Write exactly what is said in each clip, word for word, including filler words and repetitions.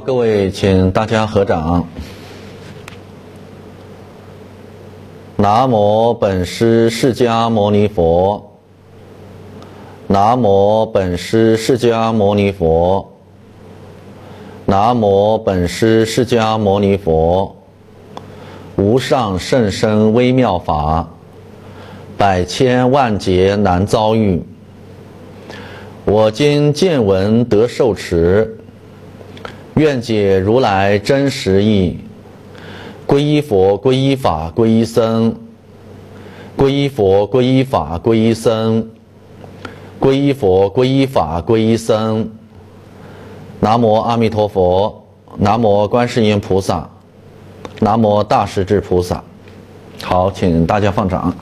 各位，请大家合掌。南无本师释迦牟尼佛。南无本师释迦牟尼佛。南无本师释迦牟尼佛。无上甚深微妙法，百千万劫难遭遇。我今见闻得受持，愿解如来真实义。皈依佛，皈依法，皈依僧。皈依佛，皈依法，皈依僧。皈依佛，皈依法，皈依僧。南无阿弥陀佛，南无观世音菩萨，南无大势至菩萨。好，请大家放掌。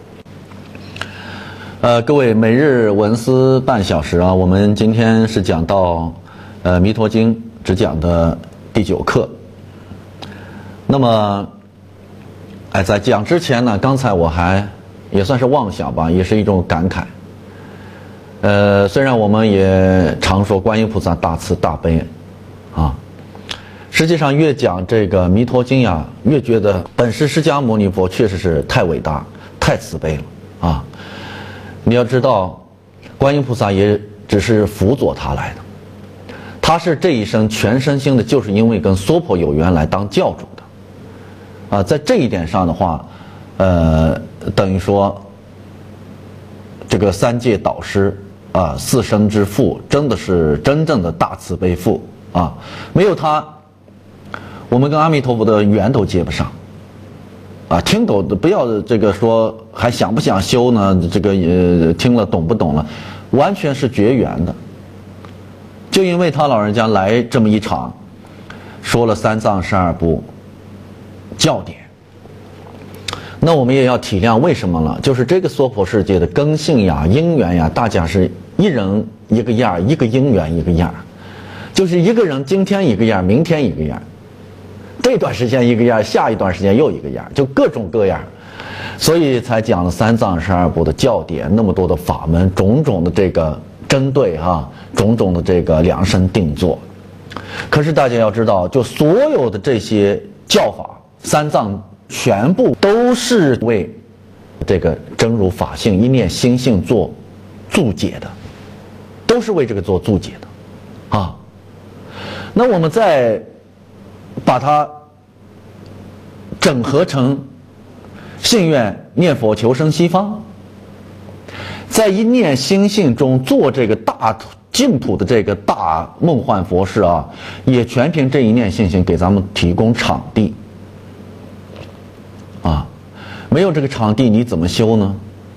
呃，各位，每日闻思半小时啊，我们今天是讲到呃《弥陀经》只讲的第九课。那么，哎，在讲之前呢，刚才我还也算是妄想吧，也是一种感慨。呃，虽然我们也常说观音菩萨大慈大悲啊，实际上越讲这个《弥陀经》呀，越觉得本师释迦牟尼佛确实是太伟大、太慈悲了啊。你要知道，观音菩萨也只是辅佐他来的，他是这一生全身心的，就是因为跟娑婆有缘来当教主的，啊，在这一点上的话，呃，等于说，这个三界导师啊，四生之父，真的是真正的大慈悲父啊，没有他，我们跟阿弥陀佛的缘都接不上。啊，听懂的不要这个说还想不想修呢？这个呃，听了懂不懂了，完全是绝缘的。就因为他老人家来这么一场，说了三藏十二部教典，那我们也要体谅为什么了？就是这个娑婆世界的根性呀、因缘呀，大家是一人一个样，一个因缘一个样，就是一个人今天一个样，明天一个样。这段时间一个样，下一段时间又一个样，就各种各样，所以才讲了三藏十二部的教典，那么多的法门，种种的这个针对哈、啊，种种的这个量身定做。可是大家要知道，就所有的这些教法，三藏全部都是为这个真如法性一念心性做注解的，都是为这个做注解的啊。那我们在把它整合成信愿念佛求生西方，在一念心性中做这个大净土的这个大梦幻佛事啊，也全凭这一念信心给咱们提供场地啊，没有这个场地你怎么修呢？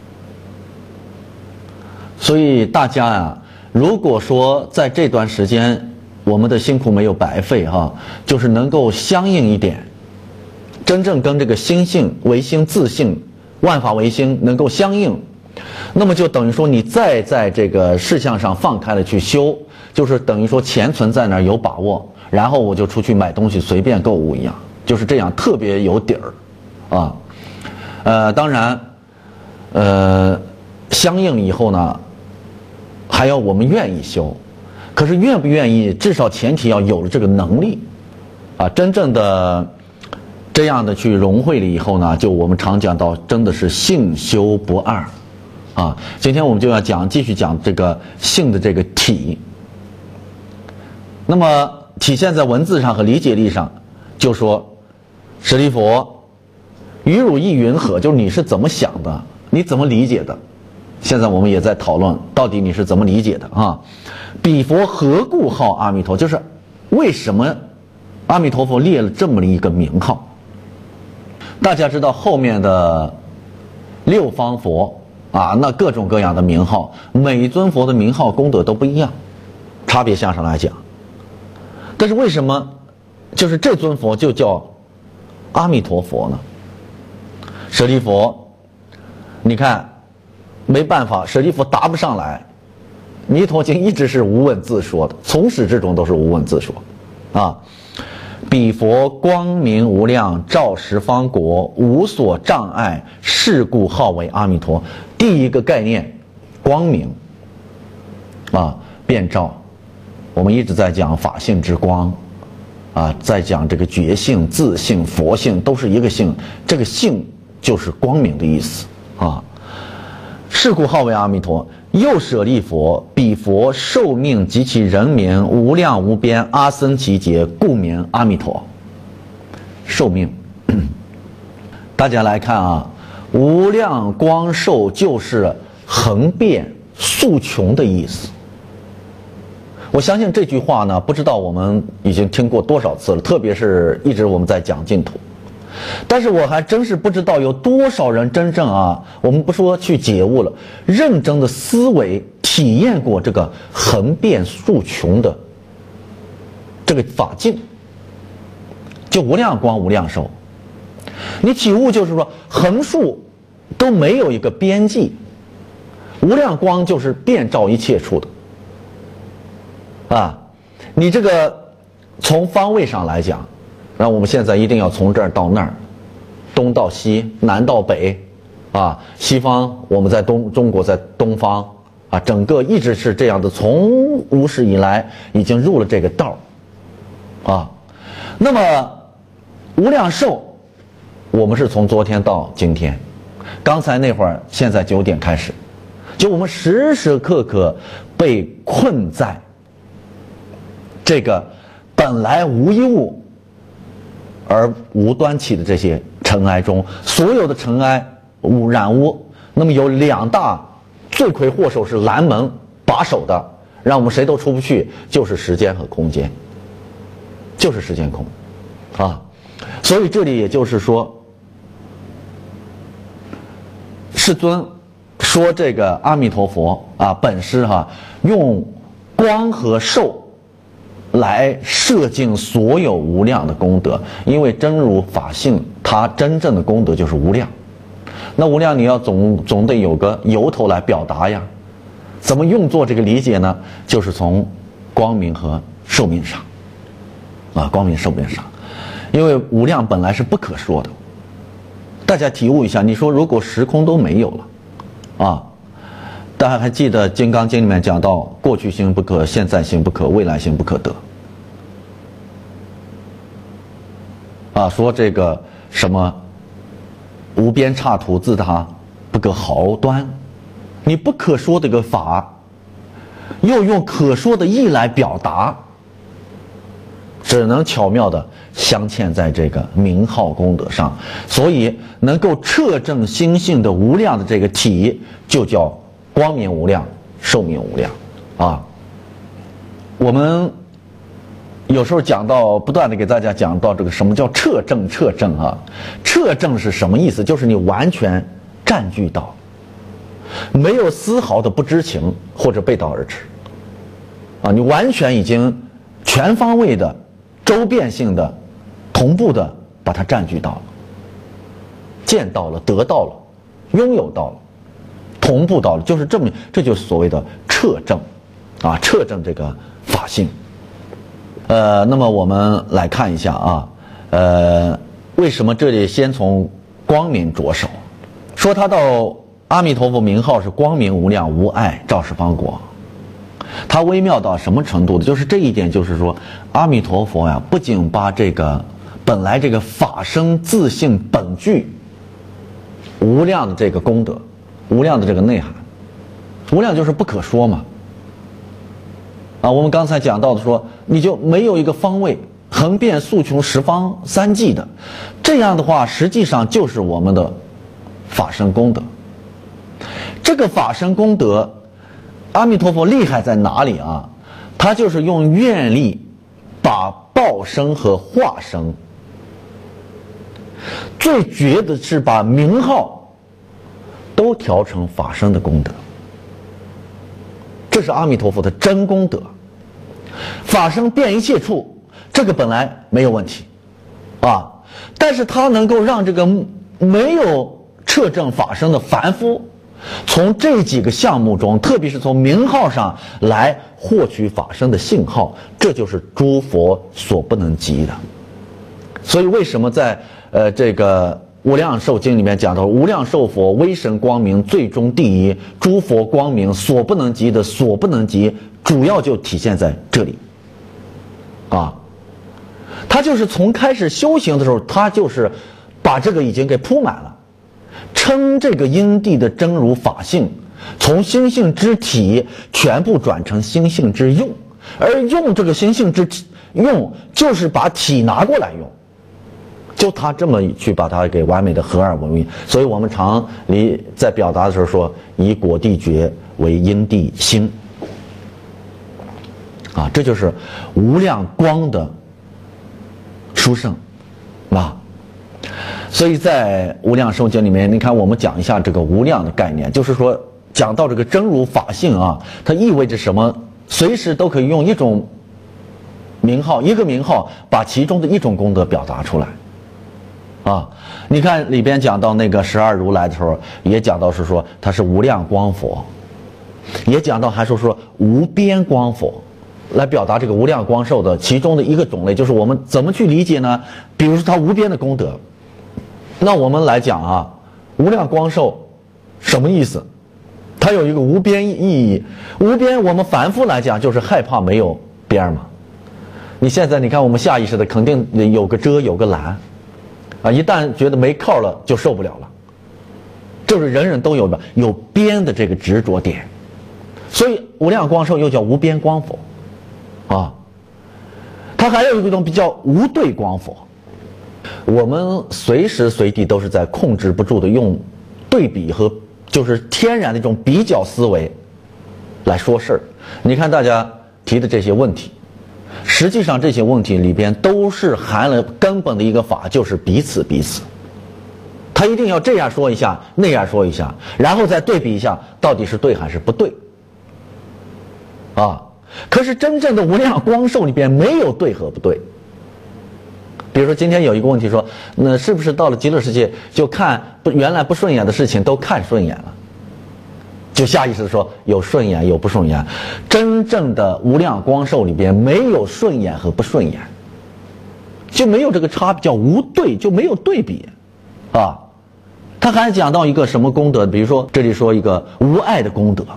所以大家呀，如果说在这段时间我们的辛苦没有白费哈、啊，就是能够相应一点，真正跟这个心性唯心自性万法唯心能够相应，那么就等于说你再在这个事项上放开了去修，就是等于说钱存在那儿有把握，然后我就出去买东西随便购物一样，就是这样特别有底儿啊。呃，当然，呃，相应以后呢，还要我们愿意修。可是愿不愿意，至少前提要有了这个能力，啊，真正的这样的去融会了以后呢，就我们常讲到，真的是性修不二，啊，今天我们就要讲，继续讲这个性的这个体。那么体现在文字上和理解力上，就说舍利弗，于汝意云何？就是你是怎么想的，你怎么理解的？现在我们也在讨论，到底你是怎么理解的啊？彼佛何故号阿弥陀？就是为什么阿弥陀佛列了这么一个名号？大家知道后面的六方佛啊，那各种各样的名号，每一尊佛的名号功德都不一样，差别相上来讲。但是为什么就是这尊佛就叫阿弥陀佛呢？舍利弗，你看。没办法，舍利弗答不上来。弥陀经一直是无问自说的，从始至终都是无问自说，啊，彼佛光明无量，照十方国，无所障碍，是故号为阿弥陀。第一个概念，光明，啊，遍照。我们一直在讲法性之光， 啊，在讲这个觉性、自性、佛性，都是一个性。这个性就是光明的意思啊。是故号为阿弥陀，又舍利佛，彼佛寿命及其人名无量无边，阿僧祇劫，故名阿弥陀。寿命，大家来看啊，无量光寿就是恒变速穷的意思。我相信这句话呢，不知道我们已经听过多少次了，特别是一直我们在讲净土。但是我还真是不知道有多少人真正啊，我们不说去解悟了，认真的思维体验过这个恒变速穷的这个法境，就无量光无量寿。你体悟就是说横竖都没有一个边际，无量光就是遍照一切处的啊。你这个从方位上来讲，那我们现在一定要从这儿到那儿，东到西，南到北，啊，西方我们在东，中国在东方，啊，整个一直是这样的，从无始以来已经入了这个道，啊，那么无量寿，我们是从昨天到今天，刚才那会儿，现在九点开始，就我们时时刻刻被困在这个本来无一物而无端起的这些尘埃中，所有的尘埃污染污，那么有两大罪魁祸首是拦门把守的，让我们谁都出不去，就是时间和空间，就是时间空，啊，所以这里也就是说，世尊说这个阿弥陀佛啊，本师哈、啊、用光和寿来摄尽所有无量的功德，因为真如法性，它真正的功德就是无量。那无量你要总总得有个由头来表达呀，怎么用作这个理解呢？就是从光明和寿命上，啊，光明寿命上，因为无量本来是不可说的。大家体悟一下，你说如果时空都没有了，啊。大家还记得《金刚经》里面讲到，过去性不可，现在性不可，未来性不可得。啊，说这个什么无边刹土自他不可毫端，你不可说这个法，又用可说的义来表达，只能巧妙的镶嵌在这个名号功德上，所以能够彻证心性的无量的这个体，就叫光明无量，寿命无量，啊，我们有时候讲到，不断的给大家讲到这个什么叫彻证，彻证啊，彻证是什么意思？就是你完全占据到，没有丝毫的不知情或者背道而驰，啊，你完全已经全方位的、周遍性的、同步的把它占据到了，见到了，得到了，拥有到了。同步到了，就是这么，这就是所谓的彻证，啊，彻证这个法性。呃，那么我们来看一下啊，呃，为什么这里先从光明着手？说他到阿弥陀佛名号是光明无量无碍照十方国，他微妙到什么程度的？就是这一点，就是说阿弥陀佛呀，不仅把这个本来这个法身自性本具无量的这个功德。无量的这个内涵，无量就是不可说嘛。啊，我们刚才讲到的说，你就没有一个方位，横遍速穷十方三际的，这样的话，实际上就是我们的法身功德。这个法身功德，阿弥陀佛厉害在哪里啊？他就是用愿力把报身和化身，最绝的是把名号都调成法身的功德，这是阿弥陀佛的真功德。法身遍一切处，这个本来没有问题，啊，但是它能够让这个没有彻证法身的凡夫，从这几个项目中，特别是从名号上来获取法身的信号，这就是诸佛所不能及的。所以为什么在呃这个无量寿经里面讲到，无量寿佛威神光明最终第一，诸佛光明所不能及的所不能及，主要就体现在这里，啊， 他就是从开始修行的时候，他就是把这个已经给铺满了，称这个因地的真如法性，从心性之体全部转成心性之用，而用这个心性之体用，就是把体拿过来用。就他这么去把它给完美的合二为一，所以我们常离在表达的时候说，以果地觉为因地心，啊，这就是无量光的殊胜，啊，所以在无量寿经里面，你看我们讲一下这个无量的概念，就是说讲到这个真如法性啊，它意味着什么？随时都可以用一种名号，一个名号把其中的一种功德表达出来。啊，你看里边讲到那个十二如来的时候，也讲到是说他是无量光佛，也讲到还说说无边光佛，来表达这个无量光寿的其中的一个种类，就是我们怎么去理解呢？比如说他无边的功德，那我们来讲啊，无量光寿什么意思？它有一个无边意义，无边我们凡夫来讲就是害怕没有边嘛。你现在你看我们下意识的肯定有个遮有个拦。啊，一旦觉得没靠了，就受不了了。就是人人都有的有边的这个执着点，所以无量光寿又叫无边光佛，啊，它还有一种比较无对光佛。我们随时随地都是在控制不住的用对比和就是天然的一种比较思维来说事儿。你看大家提的这些问题。实际上这些问题里边都是含了根本的一个法，就是彼此彼此。他一定要这样说一下，那样说一下，然后再对比一下，到底是对还是不对。啊，可是真正的无量光寿里边没有对和不对。比如说今天有一个问题说，那是不是到了极乐世界就看不原来不顺眼的事情都看顺眼了？就下意识说有顺眼有不顺眼，真正的无量光寿里边没有顺眼和不顺眼，就没有这个差别，叫无对，就没有对比，啊，他还讲到一个什么功德，比如说这里说一个无爱的功德，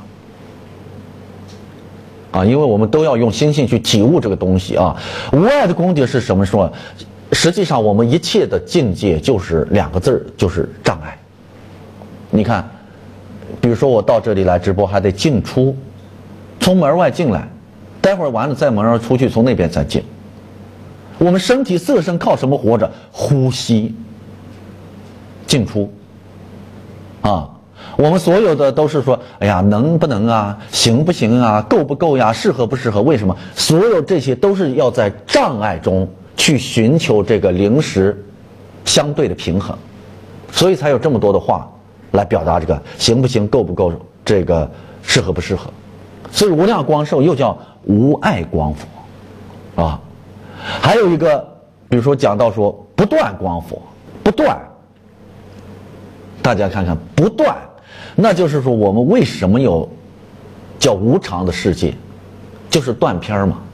啊，因为我们都要用心性去体悟这个东西啊，无爱的功德是什么说？实际上我们一切的境界就是两个字儿，就是障碍。你看。比如说我到这里来直播还得进出，从门外进来，待会儿完了再门外出去，从那边再进。我们身体色身靠什么活着？呼吸进出啊，我们所有的都是说，哎呀，能不能啊，行不行啊，够不够呀，适合不适合？为什么？所有这些都是要在障碍中去寻求这个临时相对的平衡，所以才有这么多的话来表达这个行不行，够不够，这个适合不适合。所以无量光寿又叫无碍光佛，啊，还有一个，比如说讲到说不断光佛，不断，大家看看不断，那就是说我们为什么有叫无常的世界，就是断片嘛。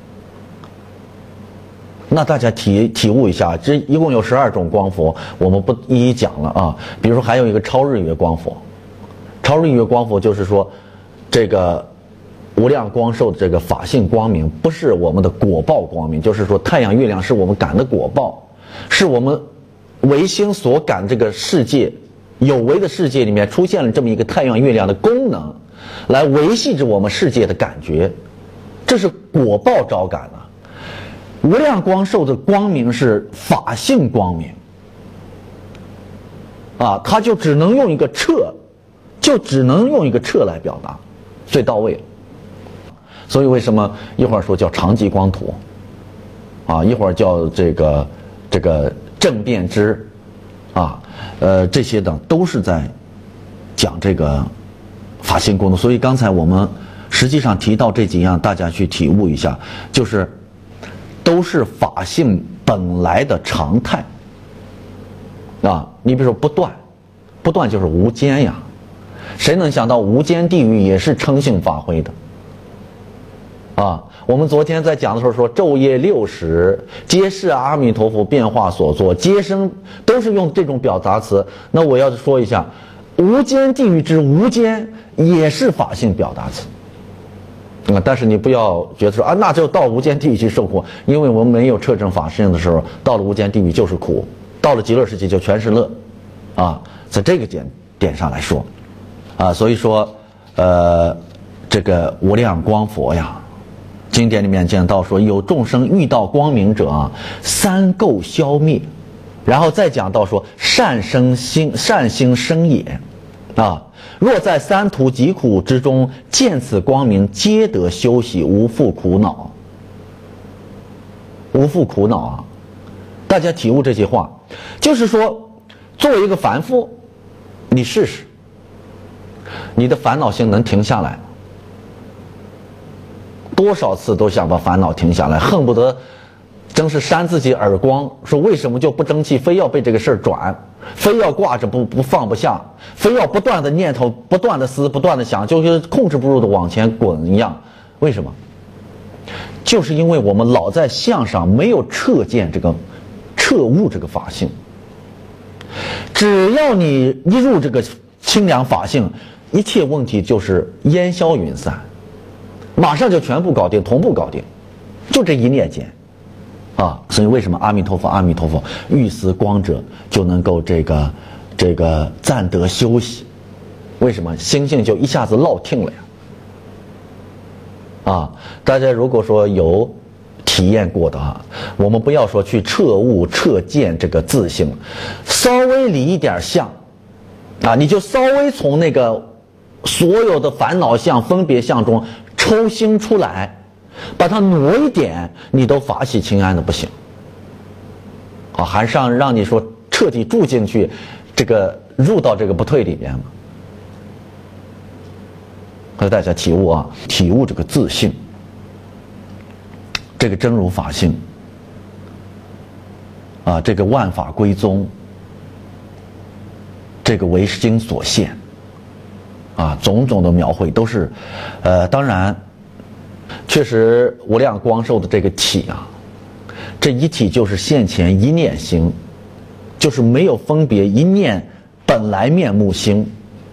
那大家体体悟一下，这一共有十二种光佛，我们不一一讲了啊。比如说还有一个超日月光佛，超日月光佛就是说，这个无量光寿的这个法性光明，不是我们的果报光明，就是说太阳月亮是我们感的果报，是我们唯心所感这个世界有为的世界里面出现了这么一个太阳月亮的功能，来维系着我们世界的感觉，这是果报招感啊。无量光寿的光明是法性光明，啊，它就只能用一个彻，就只能用一个彻来表达，最到位了。所以为什么一会儿说叫常寂光图，啊，一会儿叫这个这个正遍知，啊，呃，这些呢都是在讲这个法性功能。所以刚才我们实际上提到这几样，大家去体悟一下，就是都是法性本来的常态。啊，你比如说不断，不断就是无间呀，谁能想到无间地狱也是称性发挥的？啊，我们昨天在讲的时候说，昼夜六时皆是阿弥陀佛变化所作，皆生都是用这种表达词。那我要说一下，无间地狱之无间也是法性表达词。 啊，但是你不要觉得说啊，那就到无间地狱去受苦，因为我们没有彻证法性的时候，到了无间地狱就是苦，到了极乐世界就全是乐，啊，在这个点点上来说，啊，所以说，呃，这个无量光佛呀，经典里面讲到说，有众生遇到光明者啊，三垢消灭，然后再讲到说善生心善心生也。啊！若在三途疾苦之中见此光明，皆得休息，无复苦恼。无复苦恼啊！大家体悟这些话，就是说，作为一个凡夫，你试试，你的烦恼心能停下来？多少次都想把烦恼停下来，恨不得真是扇自己耳光，说为什么就不争气，非要被这个事儿转，非要挂着不不放不下，非要不断的念头，不断的思，不断的想，就跟控制不住的往前滚一样。为什么？就是因为我们老在相上没有彻见这个彻悟这个法性。只要你一入这个清凉法性，一切问题就是烟消云散，马上就全部搞定，同步搞定，就这一念间。啊，所以为什么阿弥陀佛阿弥陀佛欲思光者就能够这个这个暂得休息？为什么心性就一下子落听了呀？啊，大家如果说有体验过的啊，我们不要说去彻悟彻见这个自性，稍微离一点相啊，你就稍微从那个所有的烦恼相分别相中抽心出来，把它挪一点，你都法喜清安的不行。好，还是让让你说彻底住进去，这个入到这个不退里边嘛。和大家体悟啊，体悟这个自性，这个真如法性啊，这个万法归宗，这个为心所现啊，种种的描绘都是，呃，当然。确实，无量光寿的这个体啊，这一体就是现前一念心，就是没有分别一念本来面目心。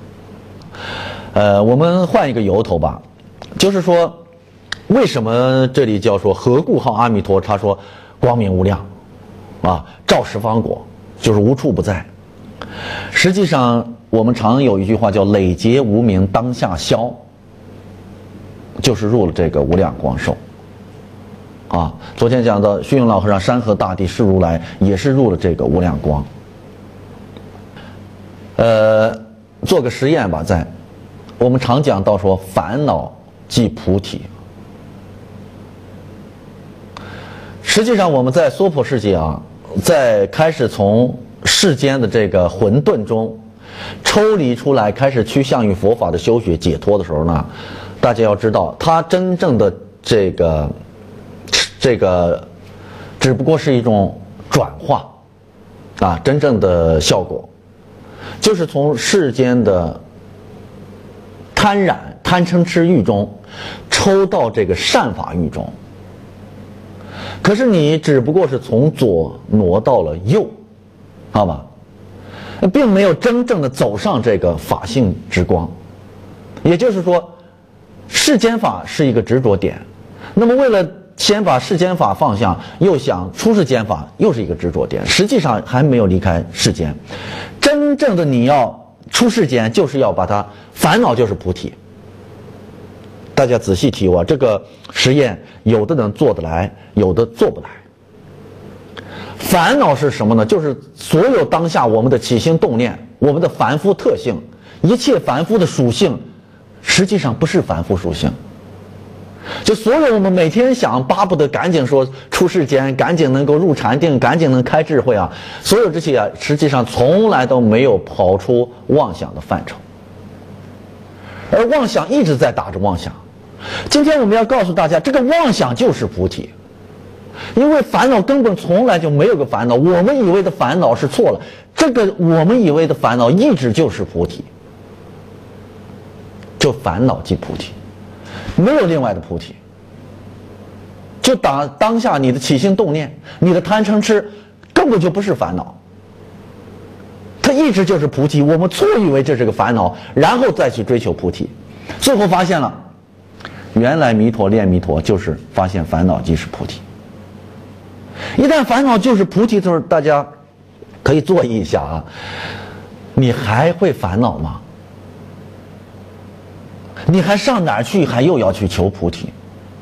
呃，我们换一个由头吧，就是说，为什么这里叫说何故号阿弥陀？他说光明无量，啊，照十方果，就是无处不在。实际上，我们常有一句话叫累劫无明当下消。就是入了这个无量光寿，啊，昨天讲的虚云老和尚山河大地是如来，也是入了这个无量光。呃，做个实验吧，在我们常讲到说烦恼即菩提，实际上我们在娑婆世界啊，在开始从世间的这个混沌中抽离出来，开始趋向于佛法的修学解脱的时候呢。大家要知道，它真正的这个这个，只不过是一种转化，啊，真正的效果，就是从世间的贪染、贪嗔痴欲中，抽到这个善法欲中。可是你只不过是从左挪到了右，好吧，并没有真正的走上这个法性之光，也就是说。世间法是一个执着点，那么为了先把世间法放下，又想出世间法，又是一个执着点，实际上还没有离开世间。真正的你要出世间，就是要把它烦恼就是菩提。大家仔细体悟啊，这个实验有的人做得来，有的做不来。烦恼是什么呢？就是所有当下我们的起心动念，我们的凡夫特性，一切凡夫的属性。实际上不是凡夫属性，就所有我们每天想巴不得赶紧说出世间，赶紧能够入禅定，赶紧能开智慧啊，所有这些啊，实际上从来都没有跑出妄想的范畴，而妄想一直在打着妄想。今天我们要告诉大家，这个妄想就是菩提，因为烦恼根本从来就没有个烦恼，我们以为的烦恼是错了，这个我们以为的烦恼一直就是菩提。就烦恼即菩提，没有另外的菩提。就当当下你的起心动念，你的贪嗔痴，根本就不是烦恼，它一直就是菩提。我们错以为这是个烦恼，然后再去追求菩提，最后发现了， 原来弥陀练弥陀就是发现烦恼即是菩提。一旦烦恼就是菩提的时候，大家可以做一下啊，你还会烦恼吗？你还上哪儿去？还又要去求菩提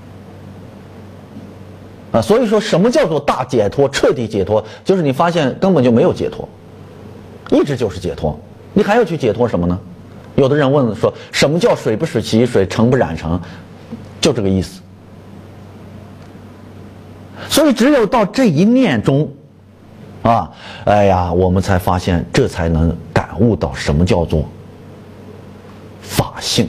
啊？所以说什么叫做大解脱、彻底解脱？就是你发现根本就没有解脱，一直就是解脱，你还要去解脱什么呢？有的人问说，什么叫水不使其水，成不染成？就这个意思。所以只有到这一念中啊，哎呀，我们才发现，这才能感悟到什么叫做法性。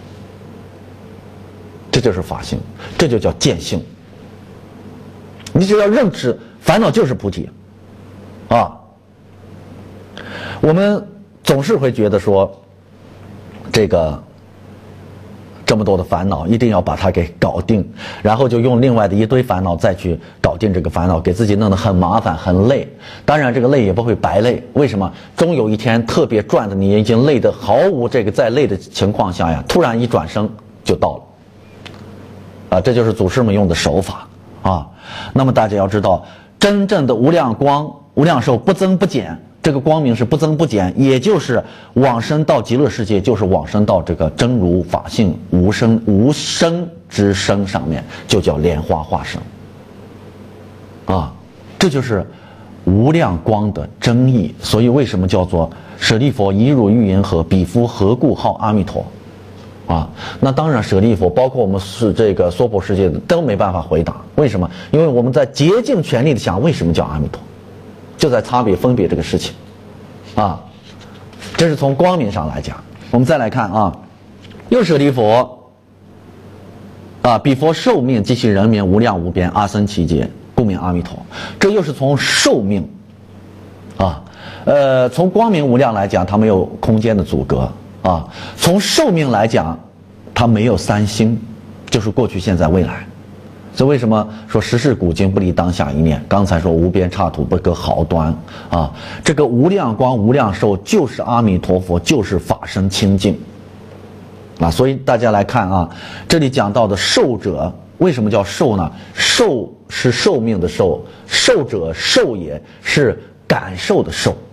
这就是法性，这就叫见性。你只要认知烦恼就是菩提啊。我们总是会觉得说，这个这么多的烦恼一定要把它给搞定，然后就用另外的一堆烦恼再去搞定这个烦恼，给自己弄得很麻烦很累。当然这个累也不会白累，为什么？终有一天特别转的你已经累得毫无这个再累的情况下呀，突然一转生就到了啊，这就是祖师们用的手法啊。那么大家要知道，真正的无量光无量寿不增不减，这个光明是不增不减，也就是往生到极乐世界，就是往生到这个真如法性无生无生之身上面，就叫莲花化身啊。这就是无量光的真意。所以为什么叫做舍利佛以汝欲云何，彼夫何故号阿弥陀啊？那当然舍利佛包括我们是这个娑婆世界的都没办法回答。为什么？因为我们在竭尽全力的想为什么叫阿弥陀，就在差别分别这个事情啊。这是从光明上来讲。我们再来看啊，又舍利佛啊，彼佛寿命及其人民无量无边，阿僧祇劫，故名阿弥陀。这又是从寿命啊，呃，从光明无量来讲，它没有空间的阻隔啊。从寿命来讲，它没有三星，就是过去、现在、未来。所以为什么说时事古今不离当下一念？刚才说无边刹土不隔毫端啊，这个无量光无量寿就是阿弥陀佛，就是法身清净啊。所以大家来看啊，这里讲到的寿者，为什么叫寿呢？寿是寿命的寿，寿者寿也是感受的受。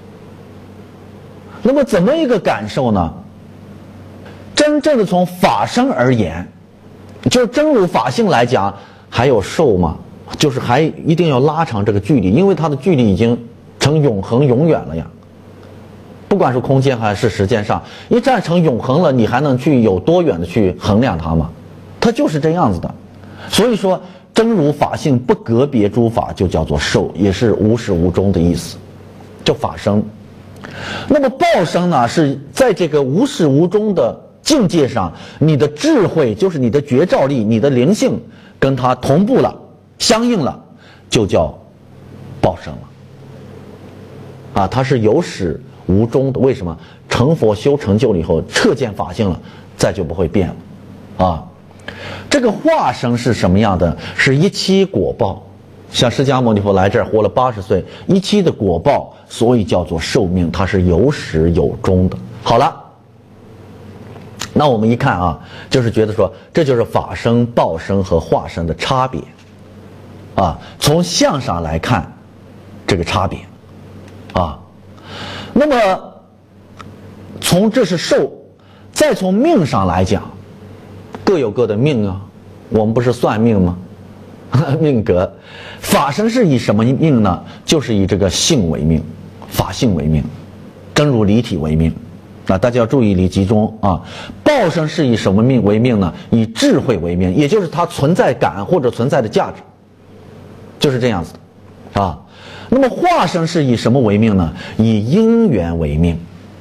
那么怎么一个感受呢？真正的从法身而言，就是真如法性来讲，还有寿吗？就是还一定要拉长这个距离，因为它的距离已经成永恒永远了呀。不管是空间还是时间上，一站成永恒了，你还能去有多远的去衡量它吗？它就是这样子的。所以说真如法性不隔别诸法，就叫做寿，也是无始无终的意思，叫法身。那么报身呢，是在这个无始无终的境界上，你的智慧就是你的觉照力，你的灵性跟它同步了，相应了，就叫报身了啊。它是有始无终的。为什么？成佛修成就了以后，彻见法性了，再就不会变了啊。这个化身是什么样的？是一期果报，像释迦牟尼佛来这儿活了八十岁，一期的果报，所以叫做寿命，它是有始有终的。好了，那我们一看啊，就是觉得说，这就是法身、报身和化身的差别啊。从相上来看，这个差别啊。那么从这是寿，再从命上来讲，各有各的命啊。我们不是算命吗？命格，法身是以什么命呢？就是以这个性为命，法性为命，真如离体为命。那大家要注意力集中啊。报身是以什么命为命呢？以智慧为命，也就是它存在感或者存在的价值，就是这样子的啊。那么化身是以什么为命呢？以因缘为命。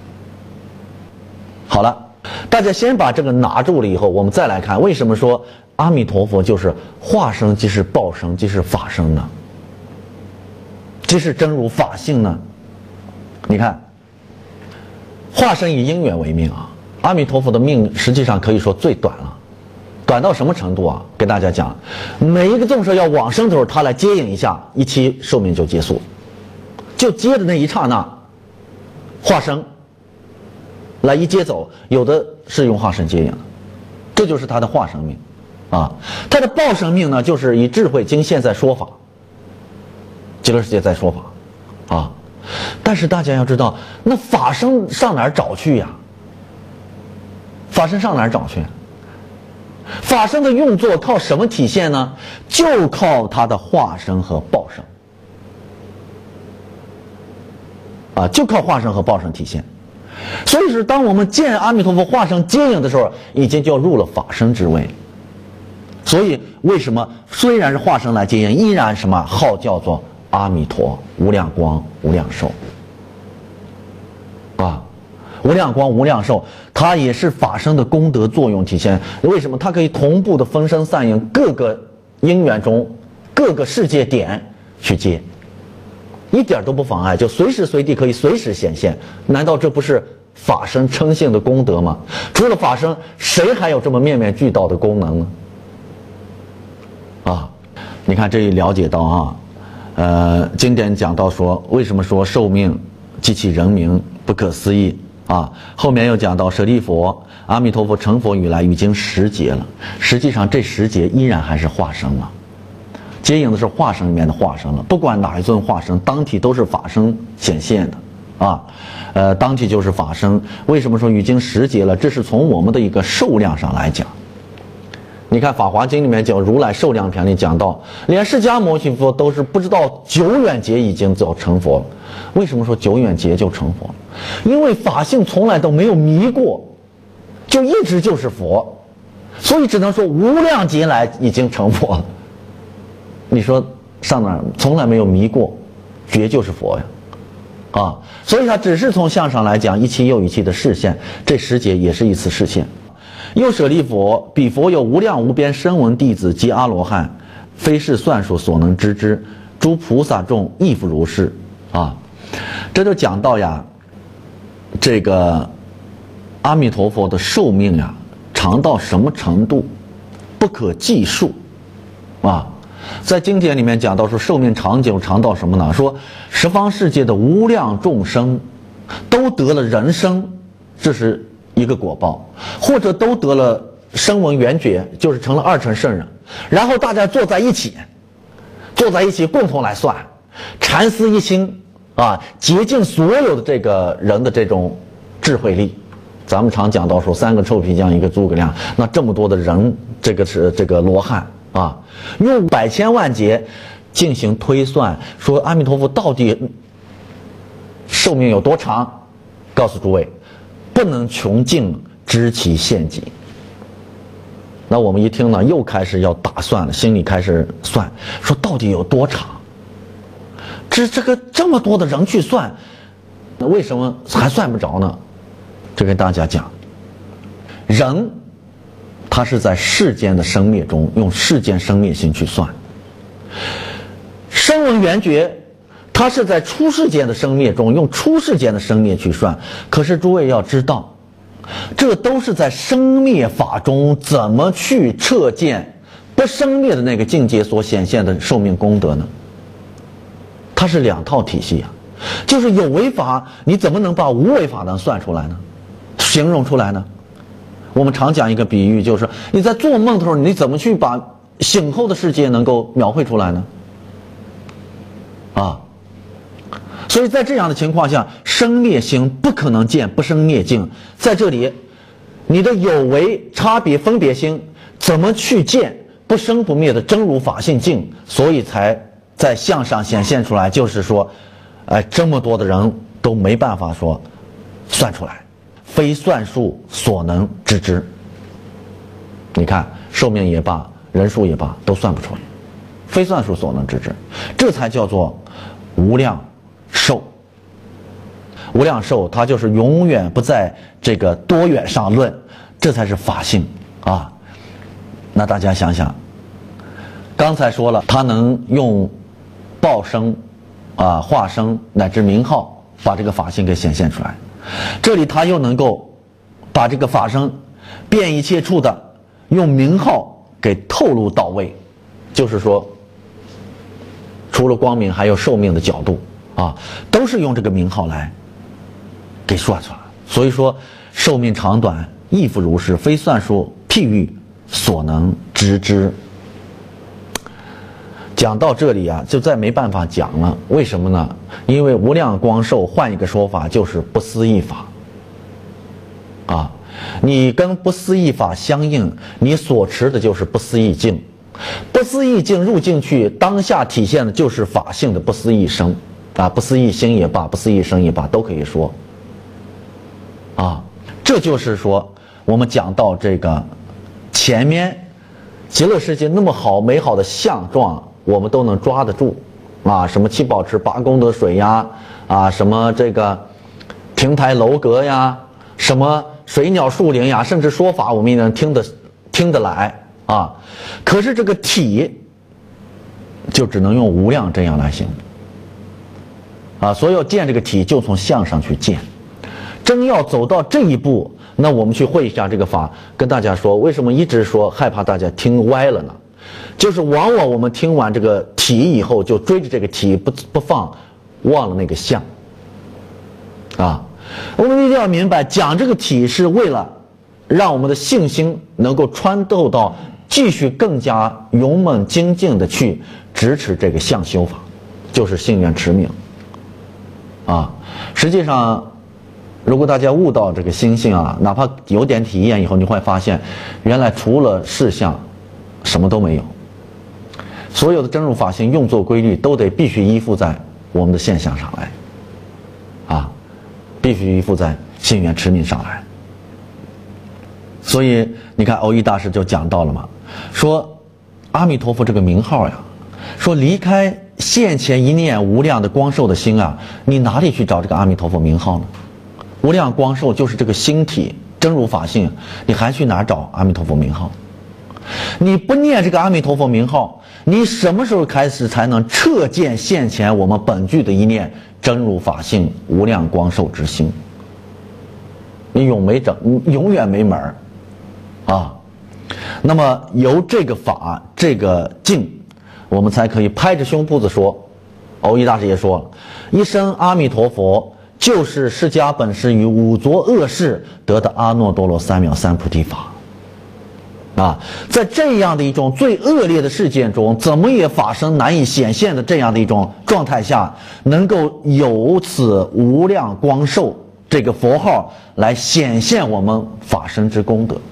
好了，大家先把这个拿住了以后，我们再来看为什么说阿弥陀佛就是化身即是报身即是法身呢？即是真如法性呢？你看，化身以因缘为命啊。阿弥陀佛的命实际上可以说最短了，短到什么程度啊？给大家讲，每一个众生要往生的时候，他来接引一下，一期寿命就结束，就接的那一刹那，化身来一接走，有的是用化身接引的， 这就是他的化生命，啊，他的报生命呢，就是以智慧经现在说法，极乐世界在说法，啊，但是大家要知道，那法身上哪儿找去呀？法身上哪儿找去？法身的运作靠什么体现呢？就靠他的化生和报生，啊，就靠化生和报生体现。所以是当我们见阿弥陀佛化生接引的时候，已经就入了法身之位。所以为什么虽然是化生来接引，依然什么号叫做阿弥陀无量光无量寿啊？无量光无量寿，它也是法身的功德作用体现。为什么它可以同步的分身散应各个因缘中各个世界点去接，一点都不妨碍，就随时随地可以随时显现。难道这不是法身称性的功德吗？除了法身，谁还有这么面面俱到的功能呢？啊，你看这里了解到啊，呃，经典讲到说，为什么说寿命激起人名不可思议啊？后面又讲到舍利佛，阿弥陀佛成佛以来已经十劫了，实际上这十劫依然还是化生了，接引的是化生里面的化生了。不管哪一尊化生，当体都是法身显现的啊，呃，当体就是法身。为什么说已经十劫了？这是从我们的一个数量上来讲。你看《法华经》里面讲《如来寿量篇》里讲到，连释迦牟尼佛都是不知道久远劫已经早成佛了。为什么说久远劫就成佛了？因为法性从来都没有迷过，就一直就是佛，所以只能说无量劫来已经成佛了。你说上哪儿从来没有迷过，觉就是佛呀，啊，所以他只是从相上来讲一期又一期的示现，这十劫也是一次示现。又舍利佛，彼佛有无量无边声闻弟子及阿罗汉，非是算数所能知之，诸菩萨众亦复如是啊。这就讲到呀，这个阿弥陀佛的寿命呀，长到什么程度，不可计数啊。在经典里面讲到说，寿命长久长到什么呢？说十方世界的无量众生都得了人生，这是一个果报，或者都得了声闻缘觉，就是成了二乘圣人，然后大家坐在一起，坐在一起共同来算，禅思一心啊，竭尽所有的这个人的这种智慧力。咱们常讲到说，三个臭皮匠一个诸葛亮，那这么多的人，这个是这个罗汉啊，用百千万劫进行推算，说阿弥陀佛到底寿命有多长？告诉诸位，不能穷尽知其限极。那我们一听呢，又开始要打算了，心里开始算，说到底有多长？这这个这么多的人去算，那为什么还算不着呢？这跟大家讲，人他是在世间的生灭中用世间生灭心去算，声闻缘觉他是在出世间的生灭中用出世间的生灭去算。可是诸位要知道，这都是在生灭法中怎么去彻见不生灭的那个境界所显现的寿命功德呢？它是两套体系啊，就是有为法，你怎么能把无为法能算出来呢？形容出来呢？我们常讲一个比喻，就是你在做梦的时候，你怎么去把醒后的世界能够描绘出来呢？啊，所以在这样的情况下，生灭心不可能见不生灭境。在这里，你的有为差别分别心怎么去见不生不灭的真如法性境？所以才在相上显现出来，就是说，哎，这么多的人都没办法说算出来，非算数所能知之。你看，寿命也罢，人数也罢，都算不出来，非算数所能知之，这才叫做无量寿。无量寿，它就是永远不在这个多远上论，这才是法性啊。那大家想想，刚才说了，它能用报声啊、化声乃至名号，把这个法性给显现出来。这里它又能够把这个法身遍一切处的用名号给透露到位，就是说，除了光明，还有寿命的角度啊，都是用这个名号来给说出来。所以说，寿命长短亦复如是，非算数譬喻所能知之。讲到这里啊，就再没办法讲了。为什么呢？因为无量光寿，换一个说法就是不思议法。啊，你跟不思议法相应，你所持的就是不思议境。不思议境入进去，当下体现的就是法性的不思议生。啊，不思议心也罢，不思议生也罢，都可以说。啊，这就是说，我们讲到这个前面极乐世界那么好美好的相状，我们都能抓得住。啊，什么七宝池八功德水呀，啊，什么这个亭台楼阁呀，什么水鸟树林呀，甚至说法我们也能听得听得来啊。可是这个体就只能用无量这样来形容。啊，所以要见这个体，就从相上去见。真要走到这一步，那我们去会一下这个法，跟大家说，为什么一直说害怕大家听歪了呢？就是往往我们听完这个体以后，就追着这个体不不放，忘了那个相。啊，我们一定要明白，讲这个体是为了让我们的信心能够穿透到继续更加勇猛精进的去支持这个相修法，就是信愿持名。啊，实际上，如果大家悟到这个心性啊，哪怕有点体验以后，你会发现，原来除了事相，什么都没有。所有的真如法性用作规律，都得必须依附在我们的现象上来，啊，必须依附在信愿持名上来。所以你看，耦益大师就讲到了嘛，说阿弥陀佛这个名号呀，说离开现前一念无量的光寿的心啊，你哪里去找这个阿弥陀佛名号呢？无量光寿就是这个心体真如法性，你还去哪找阿弥陀佛名号？你不念这个阿弥陀佛名号，你什么时候开始才能彻见现前我们本具的一念真如法性无量光寿之心？你永没整，你永远没门儿啊！那么由这个法这个境，我们才可以拍着胸脯子说，耦益大师也说了，一生阿弥陀佛就是释迦本师于五浊恶世得的阿耨多罗三藐三菩提法。啊，在这样的一种最恶劣的事件中，怎么也法身难以显现的这样的一种状态下，能够有此无量光寿这个佛号来显现我们法身之功德。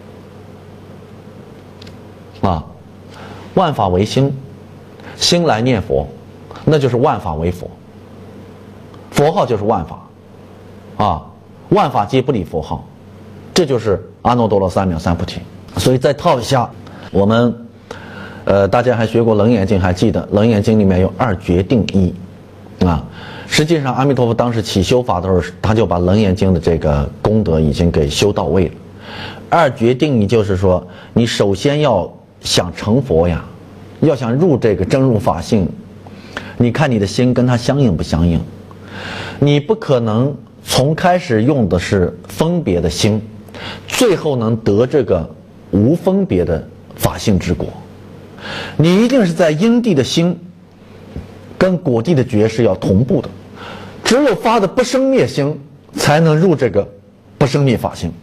啊，万法唯心，心来念佛，那就是万法为佛。佛号就是万法，啊，万法皆不离佛号，这就是阿耨多罗三藐三菩提。所以再套一下，我们，呃，大家还学过《楞严经》，还记得《楞严经》里面有二决定义，啊，实际上阿弥陀佛当时起修法的时候，他就把《楞严经》的这个功德已经给修到位了。二决定义就是说，你首先要想成佛呀，要想入这个真如法性，你看你的心跟它相应不相应？你不可能从开始用的是分别的心，最后能得这个无分别的法性之果。你一定是在因地的心跟果地的觉是要同步的，只有发的不生灭心，才能入这个不生灭法性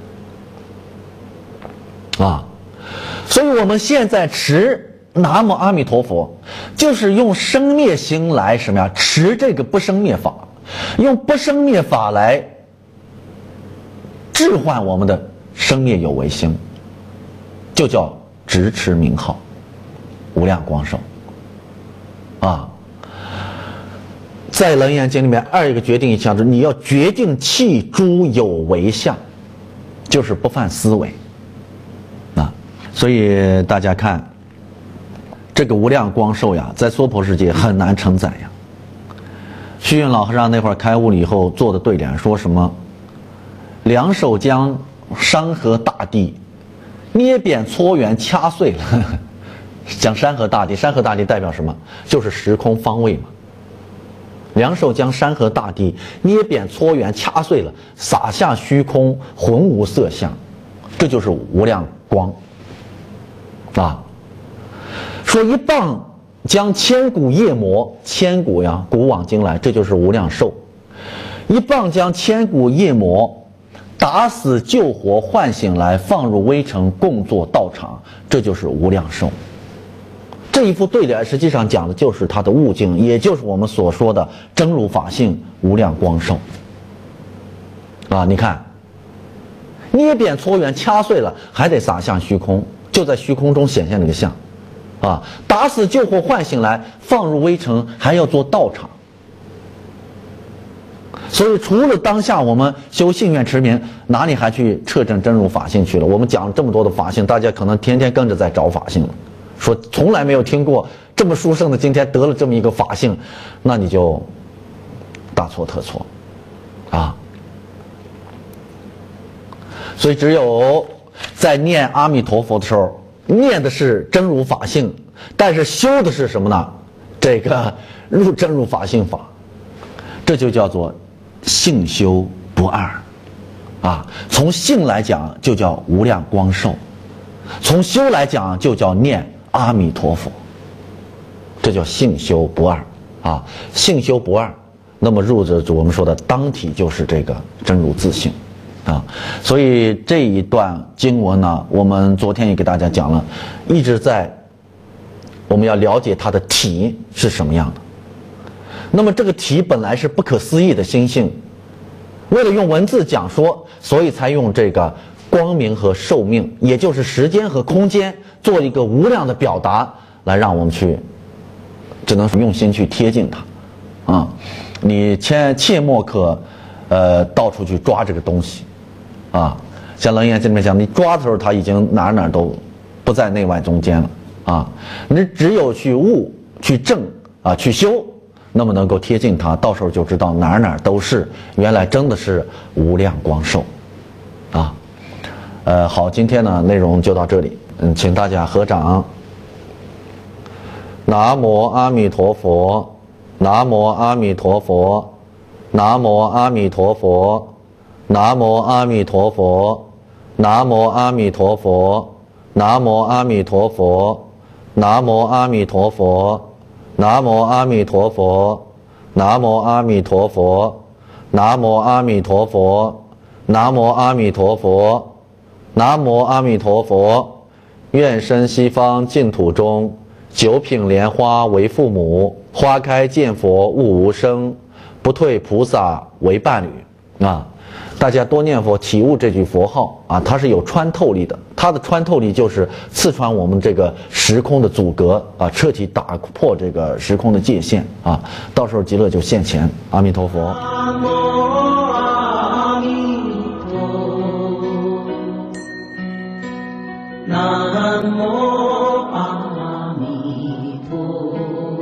啊。所以我们现在持南无阿弥陀佛，就是用生灭心来什么呀？持这个不生灭法，用不生灭法来置换我们的生灭有为心，就叫直持名号无量光寿啊。在《楞严经》里面，二一个决定一项是你要决定弃诸有为相，就是不犯思维啊。所以大家看这个无量光寿呀，在娑婆世界很难承载呀。虚云老和尚那会儿开悟了以后做的对联，说什么两手将山河大地捏扁搓圆掐碎了。讲山河大地，山河大地代表什么？就是时空方位嘛。两手将山河大地捏扁搓圆掐碎了，洒下虚空，浑无色相，这就是无量光啊。说一棒将千古业魔，千古呀，古往今来，这就是无量寿。一棒将千古业魔打死救活唤醒来，放入微尘共作道场，这就是无量寿。这一副对联实际上讲的就是它的悟境，也就是我们所说的真如法性无量光寿。啊，你看，捏扁搓圆掐碎了，还得撒向虚空，就在虚空中显现这个相。啊，打死救活唤醒来，放入微尘，还要做道场。所以除了当下我们修信愿持名，哪里还去彻证真如法性去了？我们讲了这么多的法性，大家可能天天跟着在找法性了，说从来没有听过这么殊胜的，今天得了这么一个法性，那你就大错特错啊！所以只有在念阿弥陀佛的时候，念的是真如法性，但是修的是什么呢？这个入真如法性法，这就叫做性修不二啊。从性来讲就叫无量光寿，从修来讲就叫念阿弥陀佛，这叫性修不二啊。性修不二，那么入着我们说的当体就是这个真如自性啊。所以这一段经文呢，我们昨天也给大家讲了，一直在我们要了解它的体是什么样的。那么这个体本来是不可思议的心性，为了用文字讲说，所以才用这个光明和寿命，也就是时间和空间，做一个无量的表达，来让我们去，只能用心去贴近它啊。你切切莫可呃到处去抓这个东西啊。像楞严经里面讲，你抓的时候，它已经哪哪都不在内外中间了啊。你只有去悟、去证啊、去修，那么能够贴近它，到时候就知道哪哪都是，原来真的是无量光寿啊。呃，好，今天呢内容就到这里，嗯，请大家合掌。南无阿弥陀佛，南无阿弥陀佛，南无阿弥陀佛，南无阿弥陀佛，南无阿弥陀佛，南无阿弥陀佛，南无阿弥陀佛，南无阿弥陀佛，南无阿弥陀佛，南无阿弥陀佛，南无阿弥陀佛，南无阿弥陀佛。愿生西方净土中，九品莲花为父母，花开见佛悟无生，不退菩萨为伴侣啊！大家多念佛，体悟这句佛号啊，它是有穿透力的。它的穿透力就是刺穿我们这个时空的阻隔啊，彻底打破这个时空的界限啊！到时候极乐就现前。阿弥陀佛。南无阿弥陀，南无阿弥陀，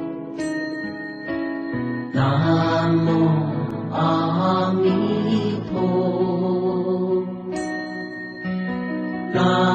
南无阿弥陀。南